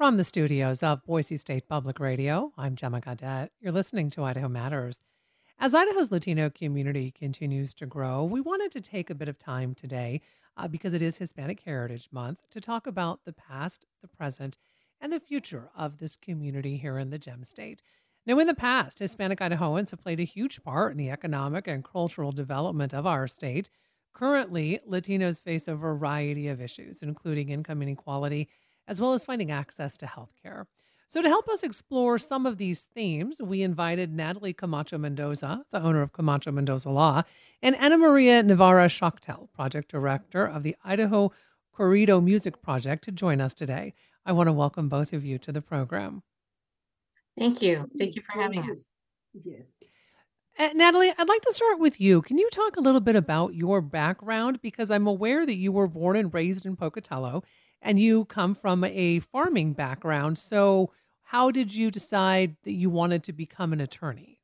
From the studios of Boise State Public Radio, I'm Gemma Gaudette. You're listening to Idaho Matters. As Idaho's Latino community continues to grow, we wanted to take a bit of time today, because it is Hispanic Heritage Month, to talk about the past, the present, and the future of this community here in the Gem State. Now, in the past, Hispanic Idahoans have played a huge part in the economic and cultural development of our state. Currently, Latinos face a variety of issues, including income inequality, as well as finding access to health care. So, to help us explore some of these themes, we invited Natalie Camacho Mendoza, the owner of Camacho Mendoza Law, and Ana Maria Navarra Schachtel, project director of the Idaho Corrido Music Project, to join us today. I want to welcome both of you to the program. Thank you. Thank you for having us. Yes. Natalie, I'd like to start with you. Can you talk a little bit about your background? Because I'm aware that you were born and raised in Pocatello, and you come from a farming background. So how did you decide that you wanted to become an attorney?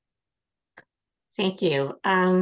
Thank you.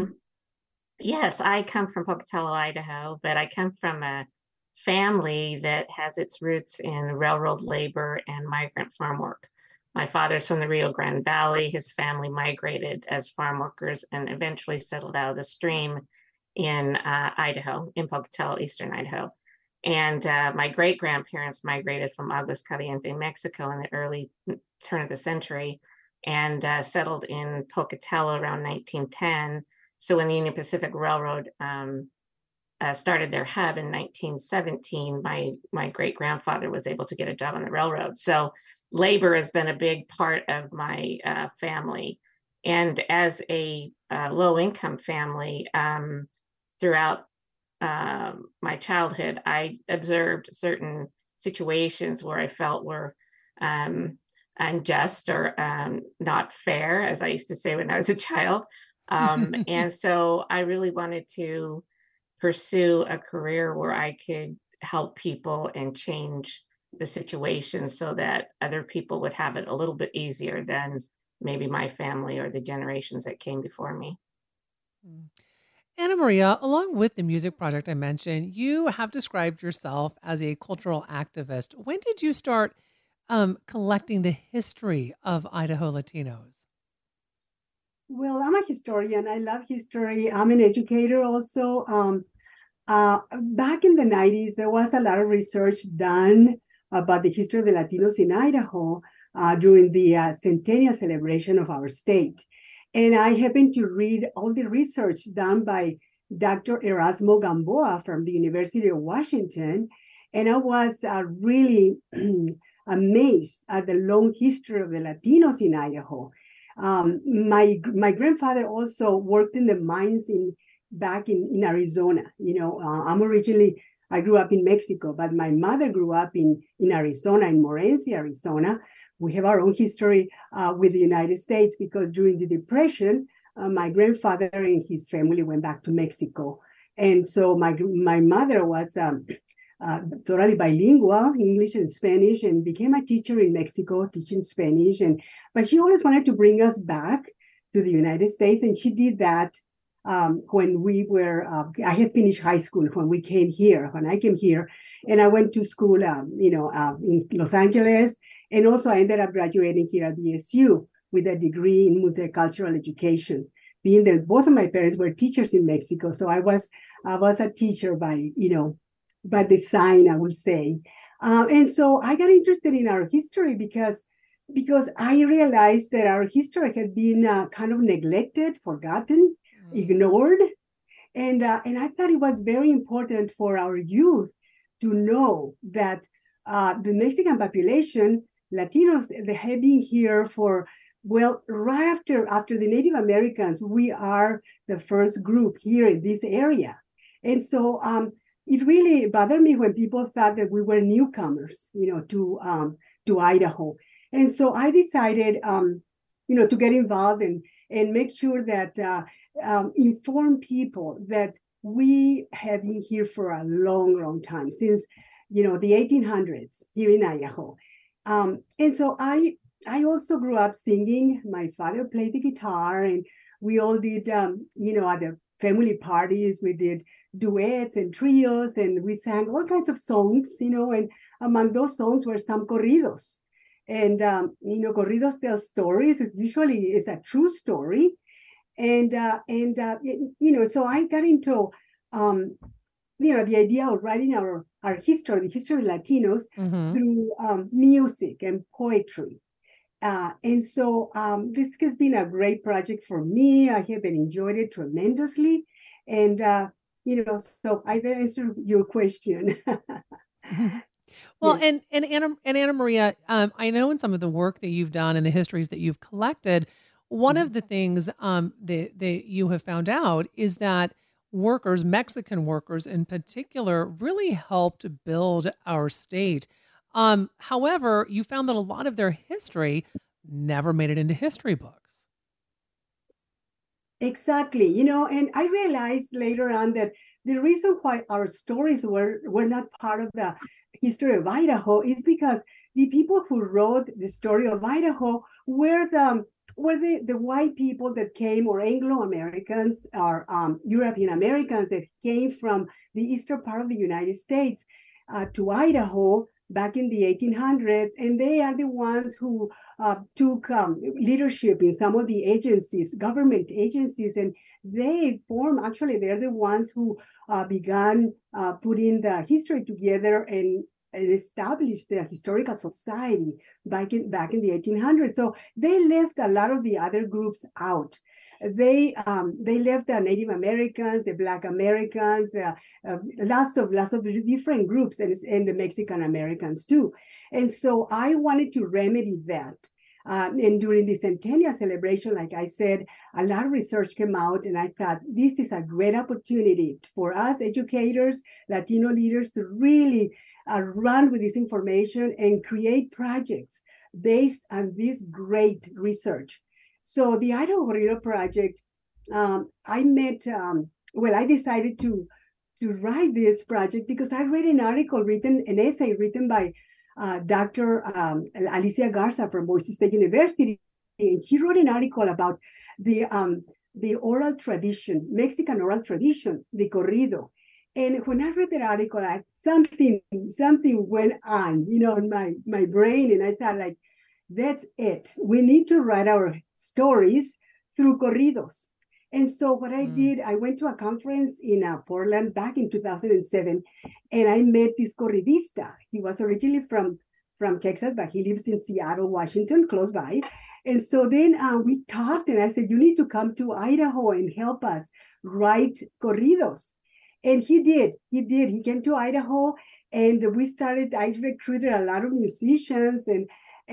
Yes, I come from Pocatello, Idaho, but I come from a family that has its roots in railroad labor and migrant farm work. My father's from the Rio Grande Valley. His family migrated as farm workers and eventually settled out of the stream in Idaho, in Pocatello, eastern Idaho. And my great-grandparents migrated from Aguas Calientes, Mexico in the early turn of the century and settled in Pocatello around 1910. So when the Union Pacific Railroad started their hub in 1917, my great-grandfather was able to get a job on the railroad. So labor has been a big part of my family. And as a low-income family, throughout my childhood, I observed certain situations where I felt were unjust or not fair, as I used to say when I was a child. And so I really wanted to pursue a career where I could help people and change the situation so that other people would have it a little bit easier than maybe my family or the generations that came before me. Ana Maria, along with the music project I mentioned, you have described yourself as a cultural activist. When did you start collecting the history of Idaho Latinos? Well, I'm a historian. I love history. I'm an educator also. Back in the 90s, there was a lot of research done about the history of the Latinos in Idaho during the centennial celebration of our state. And I happened to read all the research done by Dr. Erasmo Gamboa from the University of Washington. And I was really amazed at the long history of the Latinos in Idaho. My grandfather also worked in the mines back in Arizona. I grew up in Mexico, but my mother grew up in Arizona, in Morenci, Arizona. We have our own history with the United States because during the Depression, my grandfather and his family went back to Mexico. And so my mother was totally bilingual, English and Spanish, and became a teacher in Mexico, teaching Spanish. But she always wanted to bring us back to the United States, and she did that when we were, I had finished high school when I came here, and I went to school, in Los Angeles, and also I ended up graduating here at BSU with a degree in multicultural education, being that both of my parents were teachers in Mexico. So I was a teacher by design, I would say. And so I got interested in our history because I realized that our history had been kind of neglected, forgotten, ignored. And I thought it was very important for our youth to know that the Mexican population, Latinos, they have been here right after the Native Americans, we are the first group here in this area. And so it really bothered me when people thought that we were newcomers, to Idaho. And so I decided, to get involved and make sure that inform people that we have been here for a long, long time, since, the 1800s here in Idaho. And so I also grew up singing. My father played the guitar, and we all did, at the family parties, we did duets and trios, and we sang all kinds of songs, and among those songs were some corridos. And, corridos tell stories. It usually is a true story. So I got into, the idea of writing our history, the history of Latinos through music and poetry. This has been a great project for me. I have been enjoyed it tremendously. And, so I've answered your question. Well, yes. and Anna Maria, I know in some of the work that you've done and the histories that you've collected, one of the things that you have found out is that workers, Mexican workers in particular, really helped build our state. However, you found that a lot of their history never made it into history books. Exactly. And I realized later on that the reason why our stories were not part of the history of Idaho is because the people who wrote the story of Idaho were the white people that came, or Anglo-Americans, or European Americans that came from the eastern part of the United States to Idaho back in the 1800s. And they are the ones who took leadership in some of the agencies, government agencies, and they're the ones who began putting the history together and established the historical society back in the 1800s. So they left a lot of the other groups out. They left the Native Americans, the Black Americans, the lots of different groups, and the Mexican Americans too. And so I wanted to remedy that. And during the centennial celebration, like I said, a lot of research came out, and I thought this is a great opportunity for us educators, Latino leaders, to really run with this information and create projects based on this great research. So the Idaho Corrido Project, I decided to write this project because I read an essay written by Dr. Alicia Garza from Boise State University, and she wrote an article about the oral tradition, Mexican oral tradition, the corrido. And when I read that article, something went on, in my brain, and I thought, like, that's it. We need to write our stories through corridos. And so what I did, I went to a conference in Portland back in 2007, and I met this corridista. He was originally from Texas, but he lives in Seattle, Washington, close by. And so then we talked, and I said, you need to come to Idaho and help us write corridos. And he did. He came to Idaho, and I recruited a lot of musicians, and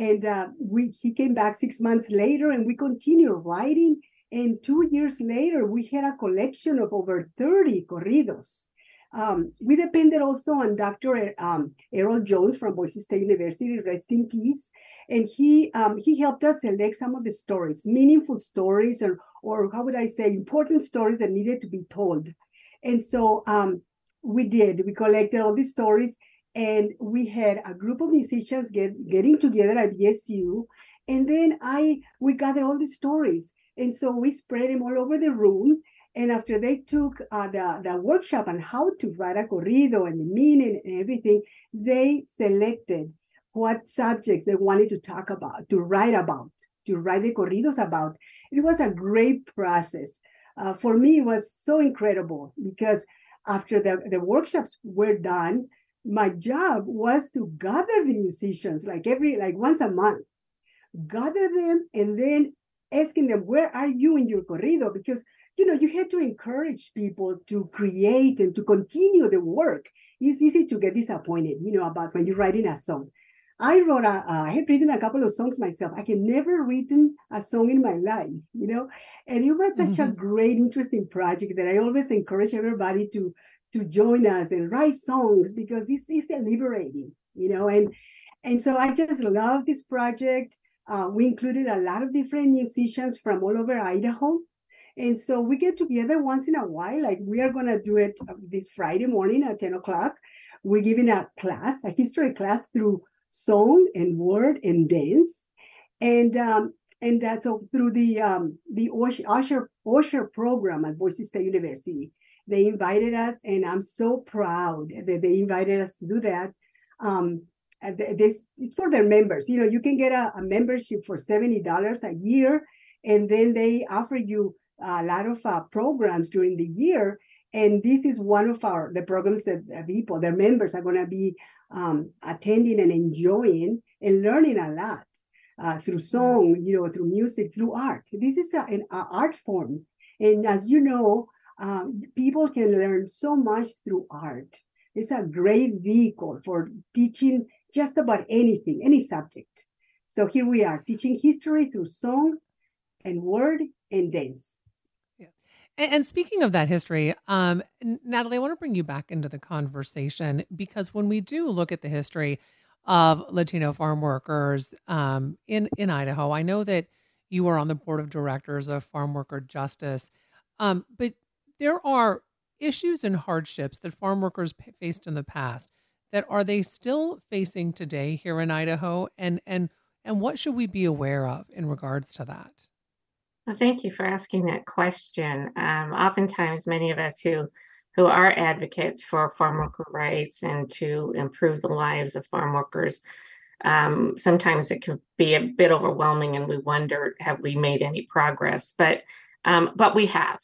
he came back 6 months later, and we continued writing. And 2 years later, we had a collection of over 30 corridos. We depended also on Dr. Errol Jones from Boise State University, rest in peace. And he helped us select some of the stories, meaningful stories, or how would I say, important stories that needed to be told. And so we collected all these stories, and we had a group of musicians getting together at BSU. And then we gathered all the stories. And so we spread them all over the room. And after they took the workshop on how to write a corrido and the meaning and everything, they selected what subjects they wanted to talk about, to write the corridos about. It was a great process. For me, it was so incredible because after the workshops were done, my job was to gather the musicians like once a month, gather them, and then asking them, where are you in your corrido? Because, you had to encourage people to create and to continue the work. It's easy to get disappointed, about when you're writing a song. I had written a couple of songs myself. I had never written a song in my life, and it was such a great, interesting project that I always encourage everybody to join us and write songs because it's liberating, and so I just love this project. We included a lot of different musicians from all over Idaho. And so we get together once in a while, like we are going to do it this Friday morning at 10 o'clock. We're giving a history class through song and word and dance. And so through the Osher program at Boise State University, they invited us, and I'm so proud that they invited us to do that. this it's for their members. You know, you can get a membership for $70 a year, and then they offer you a lot of programs during the year. And this is one of the programs that people, their members, are going to be attending and enjoying and learning a lot through song, you know, through music, through art. This is an art form. And as you know, people can learn so much through art. It's a great vehicle for teaching just about anything, any subject. So here we are teaching history through song and word and dance. Yeah. And speaking of that history, Natalie, I want to bring you back into the conversation, because when we do look at the history of Latino farm workers in Idaho, I know that you are on the board of directors of Farm Worker Justice, but there are issues and hardships that farm workers faced in the past that are they still facing today here in Idaho, and what should we be aware of in regards to that? Well, thank you for asking that question. Oftentimes, many of us who are advocates for farm worker rights and to improve the lives of farm workers, sometimes it can be a bit overwhelming, and we wonder, have we made any progress? But we have.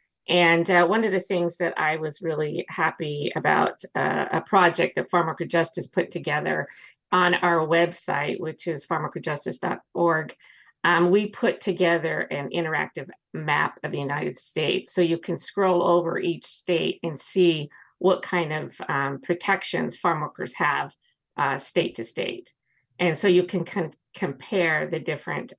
And one of the things that I was really happy about, a project that Farm Worker Justice put together on our website, which is farmworkerjustice.org. We put together an interactive map of the United States. So you can scroll over each state and see what kind of protections farm workers have state to state. And so you can compare the different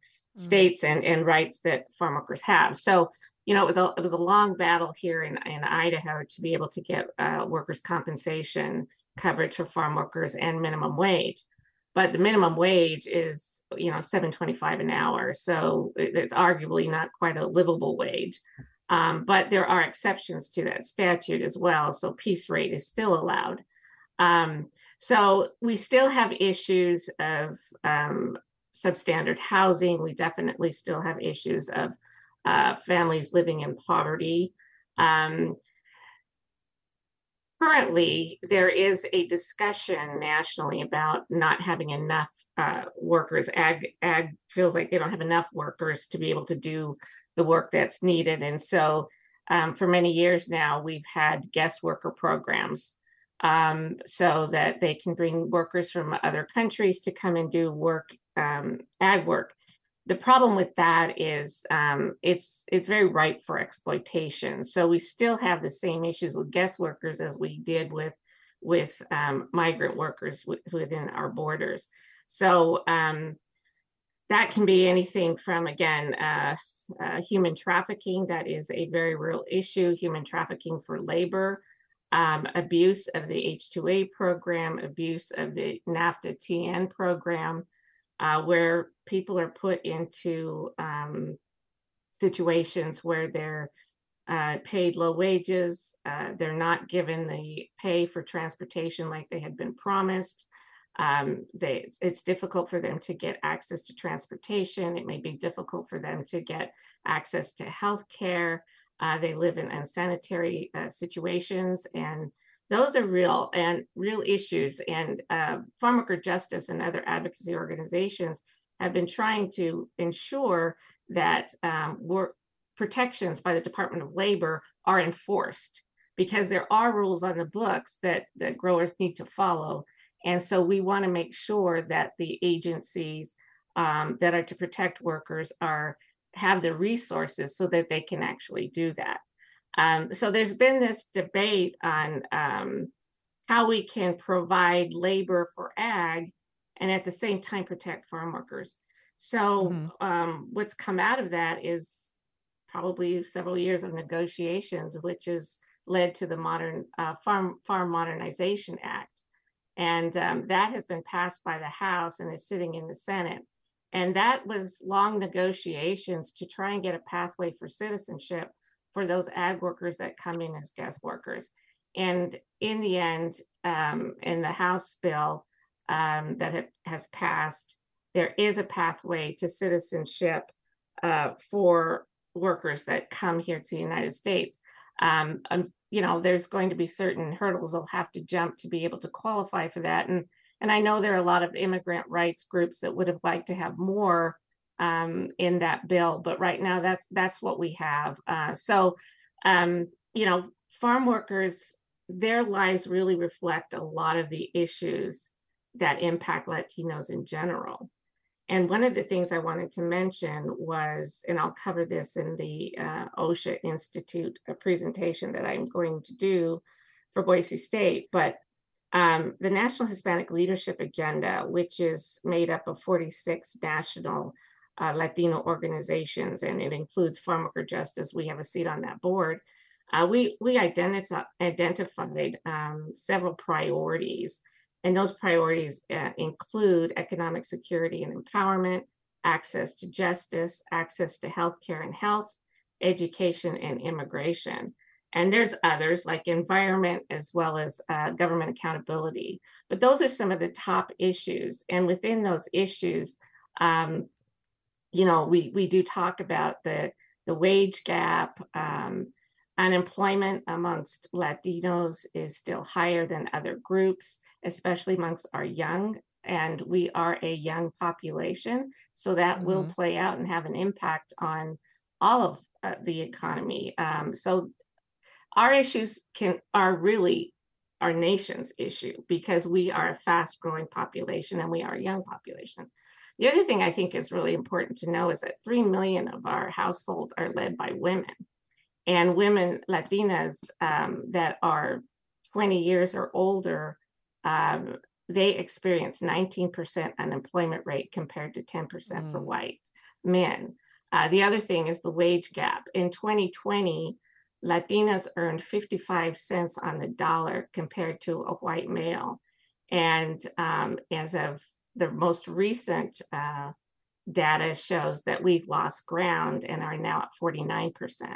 states and rights that farm workers have. So, you know, it was a long battle here in Idaho to be able to get workers' compensation coverage for farm workers and minimum wage. But the minimum wage is, you know, $7.25 an hour. So it's arguably not quite a livable wage. But there are exceptions to that statute as well. So piece rate is still allowed. So we still have issues of substandard housing. We definitely still have issues of families living in poverty. Currently, there is a discussion nationally about not having enough workers. Ag feels like they don't have enough workers to be able to do the work that's needed. And so for many years now, we've had guest worker programs so that they can bring workers from other countries to come and do work, ag work. The problem with that is it's very ripe for exploitation. So we still have the same issues with guest workers as we did with migrant workers within our borders. So that can be anything from, again, human trafficking. That is a very real issue. Human trafficking for labor, abuse of the H-2A program, abuse of the NAFTA-TN program. Where people are put into situations where they're paid low wages, they're not given the pay for transportation like they had been promised. It's difficult for them to get access to transportation. It may be difficult for them to get access to health care. They live in unsanitary situations, and those are real issues. And Farm Worker Justice and other advocacy organizations have been trying to ensure that work protections by the Department of Labor are enforced, because there are rules on the books that growers need to follow. And so we want to make sure that the agencies that are to protect workers have the resources so that they can actually do that. So there's been this debate on how we can provide labor for ag and at the same time protect farm workers. So what's come out of that is probably several years of negotiations, which has led to the modern Farm Modernization Act. And that has been passed by the House and is sitting in the Senate. And that was long negotiations to try and get a pathway for citizenship for those ag workers that come in as guest workers. And in the end, in the House bill that has passed, there is a pathway to citizenship for workers that come here to the United States. You know, there's going to be certain hurdles they'll have to jump to be able to qualify for that. And And I know there are a lot of immigrant rights groups that would have liked to have more in that bill, but right now that's what we have. Farm workers, their lives really reflect a lot of the issues that impact Latinos in general. And one of the things I wanted to mention was, and I'll cover this in the OSHA Institute presentation that I'm going to do for Boise State, but the National Hispanic Leadership Agenda, which is made up of 46 national Latino organizations, and it includes Farm Worker Justice. We have a seat on that board. We identified several priorities, and those priorities include economic security and empowerment, access to justice, access to healthcare and health, education, and immigration. And there's others like environment as well as government accountability. But those are some of the top issues. And within those issues, we do talk about the wage gap. Unemployment amongst Latinos is still higher than other groups, especially amongst our young, and we are a young population. So that will play out and have an impact on all of the economy. So our issues are really our nation's issue because we are a fast growing population and we are a young population. The other thing I think is really important to know is that 3 million of our households are led by women. And women, Latinas that are 20 years or older, they experience 19% unemployment rate compared to 10% for white men. The other thing is the wage gap. In 2020, Latinas earned 55 cents on the dollar compared to a white male. And as of the most recent data shows that we've lost ground and are now at 49%.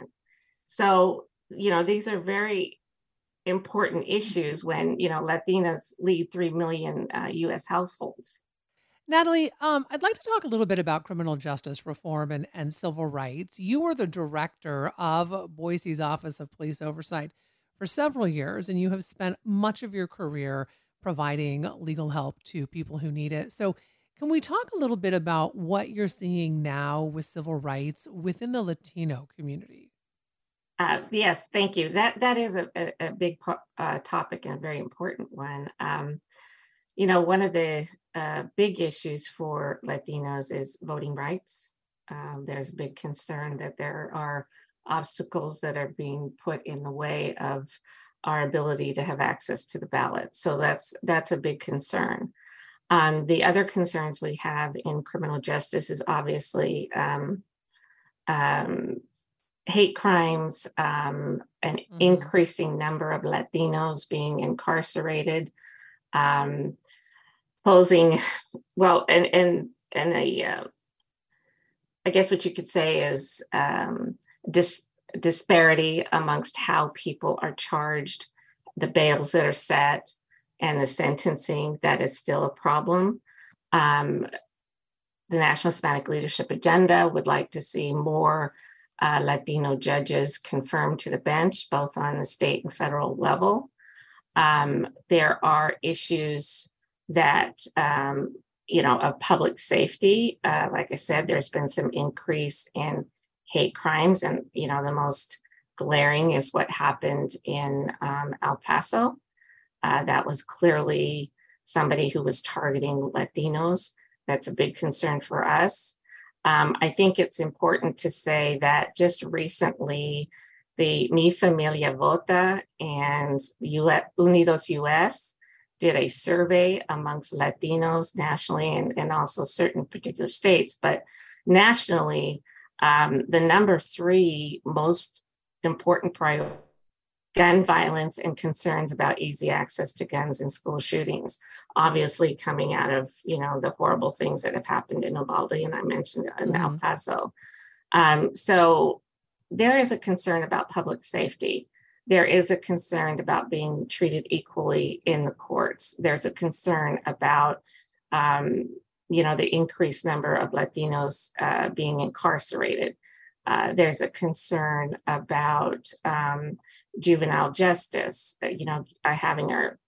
So, these are very important issues when, Latinas lead 3 million U.S. households. Natalie, I'd like to talk a little bit about criminal justice reform and civil rights. You were the director of Boise's Office of Police Oversight for several years, and you have spent much of your career providing legal help to people who need it. So can we talk a little bit about what you're seeing now with civil rights within the Latino community? Yes, thank you. That is a big topic and a very important one. One of the big issues for Latinos is voting rights. There's a big concern that there are obstacles that are being put in the way of our ability to have access to the ballot. So that's a big concern. The other concerns we have in criminal justice is obviously hate crimes, an increasing number of Latinos being incarcerated, closing, well, and I guess what you could say is disparity amongst how people are charged, the bails that are set, and the sentencing that is still a problem. The National Hispanic Leadership Agenda would like to see more Latino judges confirmed to the bench, both on the state and federal level. There are issues that, of public safety. Like I said, there's been some increase in hate crimes, and, the most glaring is what happened in El Paso. That was clearly somebody who was targeting Latinos. That's a big concern for us. I think it's important to say that just recently, the Mi Familia Vota and Unidos US did a survey amongst Latinos nationally and also certain particular states. But nationally, the number 3 most important priority, gun violence and concerns about easy access to guns in school shootings, obviously coming out of, the horrible things that have happened in Uvalde, and I mentioned in El Paso. So there is a concern about public safety. There is a concern about being treated equally in the courts. There's a concern about, the increased number of Latinos being incarcerated. There's a concern about juvenile justice, having our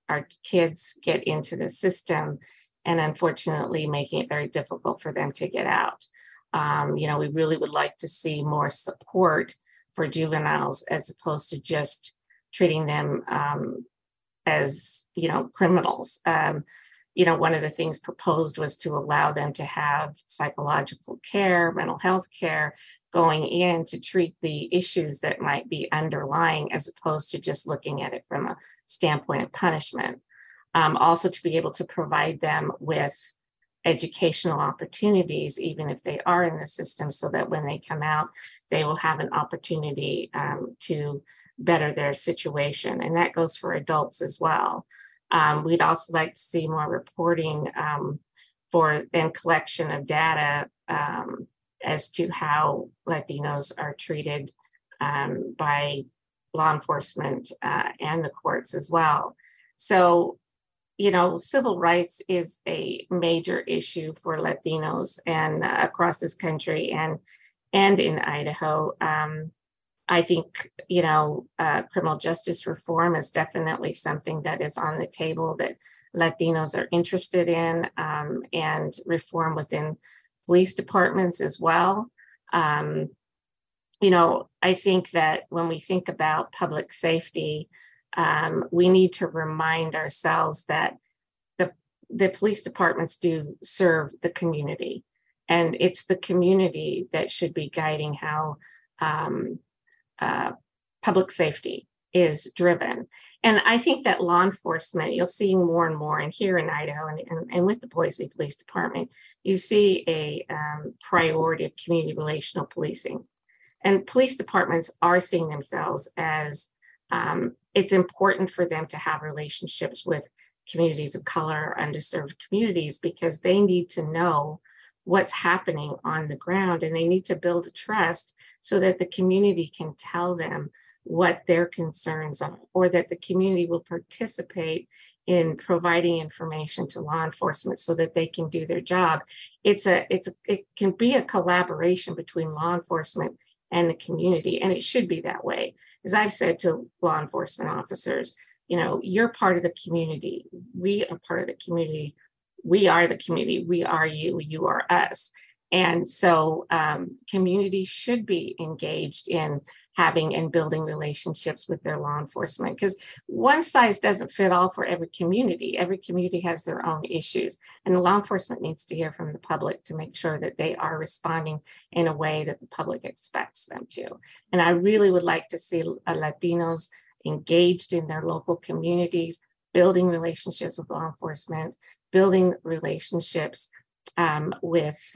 our kids get into the system and unfortunately making it very difficult for them to get out. We really would like to see more support for juveniles as opposed to just treating them as, criminals. One of the things proposed was to allow them to have psychological care, mental health care going in to treat the issues that might be underlying as opposed to just looking at it from a standpoint of punishment. Also to be able to provide them with educational opportunities, even if they are in the system, so that when they come out, they will have an opportunity to better their situation. And that goes for adults as well. We'd also like to see more reporting and collection of data as to how Latinos are treated by law enforcement and the courts as well. So, civil rights is a major issue for Latinos and across this country and in Idaho. I think, criminal justice reform is definitely something that is on the table that Latinos are interested in, and reform within police departments as well. I think that when we think about public safety, we need to remind ourselves that the police departments do serve the community, and it's the community that should be guiding how public safety is driven. And I think that law enforcement, you'll see more and more, and here in Idaho and with the Boise Police Department, you see a priority of community relational policing. And police departments are seeing themselves as it's important for them to have relationships with communities of color, underserved communities, because they need to know what's happening on the ground, and they need to build a trust so that the community can tell them what their concerns are, or that the community will participate in providing information to law enforcement so that they can do their job. It can be a collaboration between law enforcement and the community, and it should be that way. As I've said to law enforcement officers, you're part of the community. We are part of the community. We are the community. We are you. You are us. And so communities should be engaged in having and building relationships with their law enforcement, because one size doesn't fit all for every community. Every community has their own issues, and the law enforcement needs to hear from the public to make sure that they are responding in a way that the public expects them to. And I really would like to see Latinos engaged in their local communities, building relationships with law enforcement, building relationships with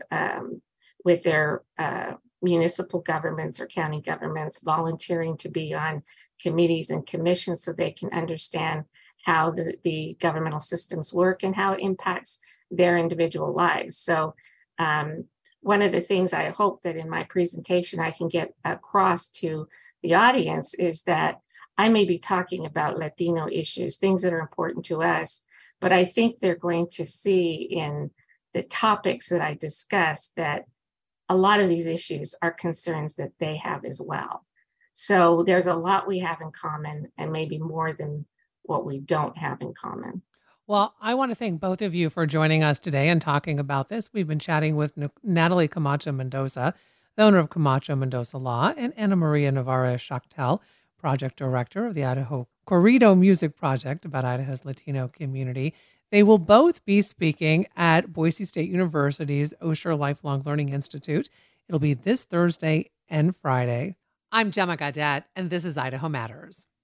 their municipal governments or county governments, volunteering to be on committees and commissions so they can understand how the governmental systems work and how it impacts their individual lives. So one of the things I hope that in my presentation I can get across to the audience is that I may be talking about Latino issues, things that are important to us, but I think they're going to see in the topics that I discussed that a lot of these issues are concerns that they have as well. So there's a lot we have in common, and maybe more than what we don't have in common. Well, I want to thank both of you for joining us today and talking about this. We've been chatting with Natalie Camacho Mendoza, the owner of Camacho Mendoza Law, and Ana Maria Navarez-Schachtel, project director of the Idaho Corrido Music Project about Idaho's Latino community. They will both be speaking at Boise State University's Osher Lifelong Learning Institute. It'll be this Thursday and Friday. I'm Gemma Gaudette, and this is Idaho Matters.